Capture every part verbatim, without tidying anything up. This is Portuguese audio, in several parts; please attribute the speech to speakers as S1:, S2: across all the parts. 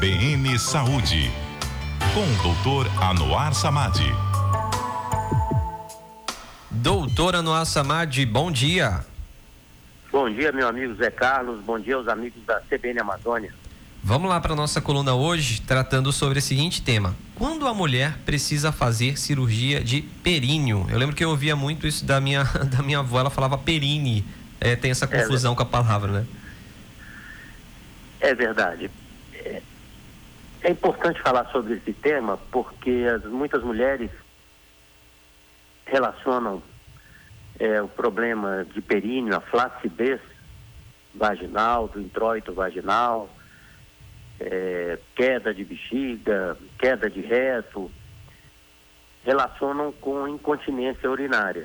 S1: B N Saúde, com o doutor Anuar Samadi.
S2: Doutor Anuar Samadi, bom dia.
S3: Bom dia, meu amigo Zé Carlos, bom dia aos amigos da C B N Amazônia.
S2: Vamos lá para a nossa coluna hoje, tratando sobre o seguinte tema: quando a mulher precisa fazer cirurgia de períneo? Eu lembro que eu ouvia muito isso da minha, da minha avó, ela falava perine, é, tem essa confusão é, com a palavra, né?
S3: É verdade. É, é importante falar sobre esse tema porque as, muitas mulheres relacionam é, o problema de períneo, a flacidez vaginal, do introito vaginal, É, queda de bexiga, queda de reto, relacionam com incontinência urinária.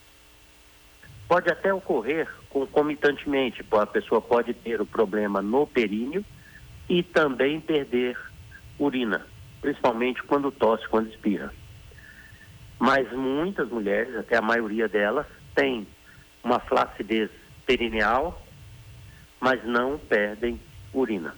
S3: Pode até ocorrer concomitantemente, a pessoa pode ter o problema no períneo e também perder urina, principalmente quando tosse, quando espirra. Mas muitas mulheres, até a maioria delas, têm uma flacidez perineal, mas não perdem urina.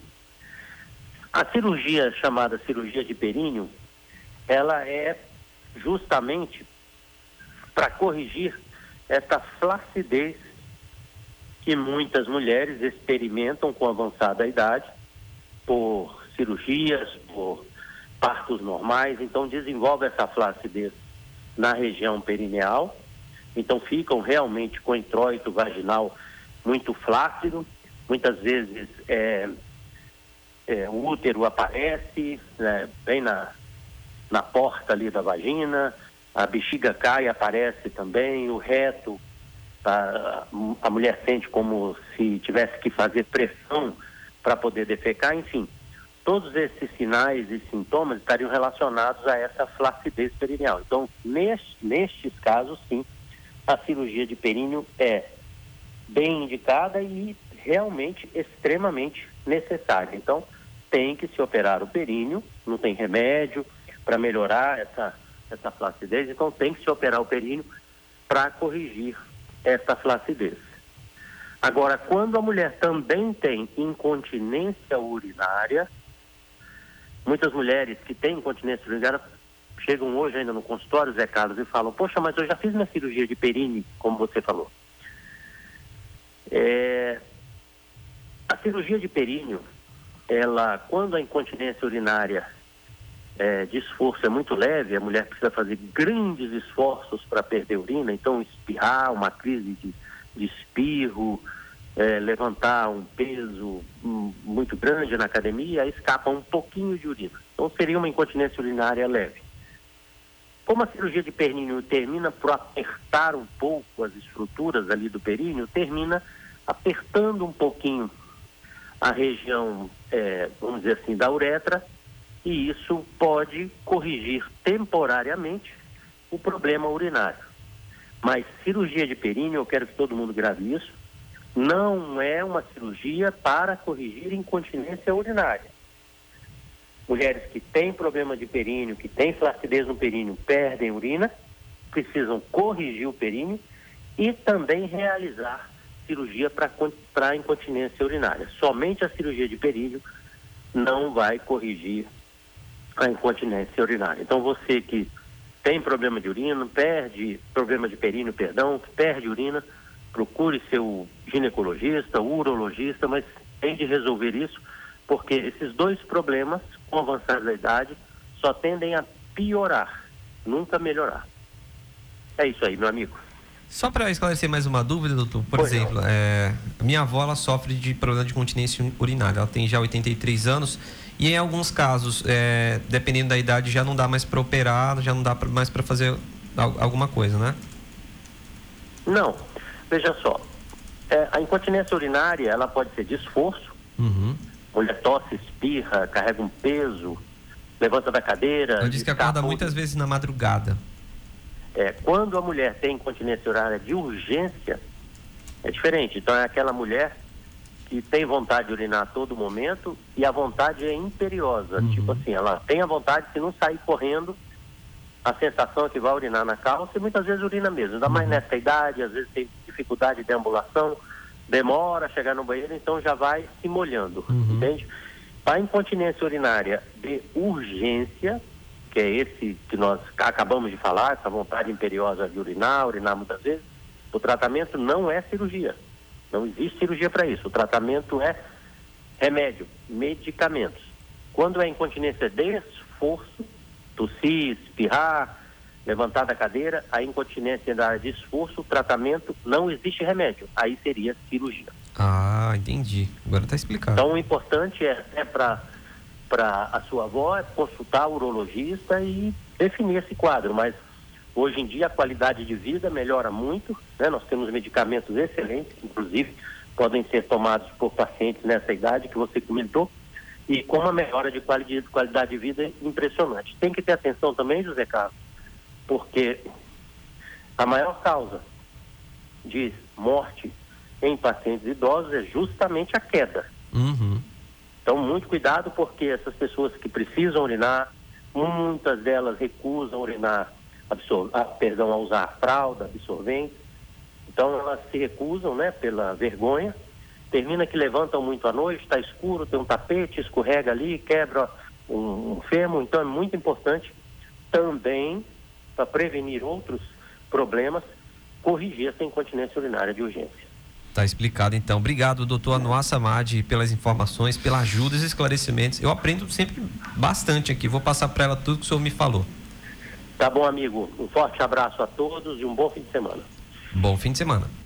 S3: A cirurgia chamada cirurgia de períneo, ela é justamente para corrigir essa flacidez que muitas mulheres experimentam com avançada idade, por cirurgias, por partos normais, então desenvolve essa flacidez na região perineal, então ficam realmente com o introito vaginal muito flácido, muitas vezes é... É, o útero aparece, né, bem na, na porta ali da vagina, a bexiga cai, aparece também, o reto, a, a mulher sente como se tivesse que fazer pressão para poder defecar, enfim. Todos esses sinais e sintomas estariam relacionados a essa flacidez perineal. Então, neste, nestes casos, sim, a cirurgia de períneo é bem indicada e realmente extremamente necessária. Então, tem que se operar o períneo, não tem remédio para melhorar essa, essa flacidez, então tem que se operar o períneo para corrigir essa flacidez. Agora, quando a mulher também tem incontinência urinária, muitas mulheres que têm incontinência urinária chegam hoje ainda no consultório, Zé Carlos, e falam: poxa, mas eu já fiz minha cirurgia de períneo, como você falou. É... A cirurgia de períneo, ela, quando a incontinência urinária é, de esforço é muito leve, a mulher precisa fazer grandes esforços para perder urina, então espirrar, uma crise de, de espirro, é, levantar um peso um, muito grande na academia, aí escapa um pouquinho de urina. Então seria uma incontinência urinária leve. Como a cirurgia de períneo termina por apertar um pouco as estruturas ali do períneo, termina apertando um pouquinho a região, é, vamos dizer assim, da uretra, e isso pode corrigir temporariamente o problema urinário. Mas cirurgia de períneo, eu quero que todo mundo grave isso, não é uma cirurgia para corrigir incontinência urinária. Mulheres que têm problema de períneo, que têm flacidez no períneo, perdem urina, precisam corrigir o períneo e também realizar cirurgia para incontinência urinária. Somente a cirurgia de períneo não vai corrigir a incontinência urinária. Então, você que tem problema de urina, perde, problema de períneo, perdão, perde urina, procure seu ginecologista, urologista, mas tem de resolver isso, porque esses dois problemas, com o avançar da idade, só tendem a piorar, nunca melhorar. É isso aí, meu amigo.
S2: Só para esclarecer mais uma dúvida, doutor, por pois exemplo, é, minha avó, ela sofre de problema de incontinência urinária, ela tem já oitenta e três anos e em alguns casos, é, dependendo da idade, já não dá mais para operar, já não dá mais para fazer alguma coisa, né?
S3: Não, veja só, é, a incontinência urinária, ela pode ser de esforço, uhum. Mulher tosse, espirra, carrega um peso, levanta da cadeira...
S2: Ela diz que acorda muitas vezes na madrugada.
S3: É, quando a mulher tem incontinência urinária de urgência, é diferente. Então é aquela mulher que tem vontade de urinar a todo momento e a vontade é imperiosa. Uhum. Tipo assim, ela tem a vontade, se não sair correndo, a sensação é que vai urinar na calça e muitas vezes urina mesmo. Ainda mais nessa idade, às vezes tem dificuldade de deambulação, demora a chegar no banheiro, então já vai se molhando, uhum. entende? A incontinência urinária de urgência, que é esse que nós acabamos de falar, essa vontade imperiosa de urinar, urinar muitas vezes, o tratamento não é cirurgia. Não existe cirurgia para isso. O tratamento é remédio, medicamentos. Quando é incontinência de esforço, tossir, espirrar, levantar da cadeira, a incontinência da área de esforço, o tratamento, não existe remédio. Aí seria cirurgia.
S2: Ah, entendi. Agora está explicado.
S3: Então, o importante é, é para para a sua avó é consultar o urologista e definir esse quadro. Mas hoje em dia a qualidade de vida melhora muito, né? Nós temos medicamentos excelentes, inclusive podem ser tomados por pacientes nessa idade que você comentou, e com uma melhora de qualidade, qualidade de vida impressionante. Tem que ter atenção também, José Carlos, porque a maior causa de morte em pacientes idosos é justamente a queda.
S2: Uhum.
S3: Então, muito cuidado, porque essas pessoas que precisam urinar, muitas delas recusam urinar, absor ah, perdão, a usar fralda, absorvente. Então, elas se recusam, né, pela vergonha. Termina que levantam muito à noite, está escuro, tem um tapete, escorrega ali, quebra um, um fêmur. Então, é muito importante também, para prevenir outros problemas, corrigir essa incontinência urinária de urgência.
S2: Tá explicado, então. Obrigado, doutor Anuar Samad, pelas informações, pela ajuda e esclarecimentos. Eu aprendo sempre bastante aqui. Vou passar para ela tudo que o senhor me falou.
S3: Tá bom, amigo. Um forte abraço a todos e um bom fim de semana.
S2: Bom fim de semana.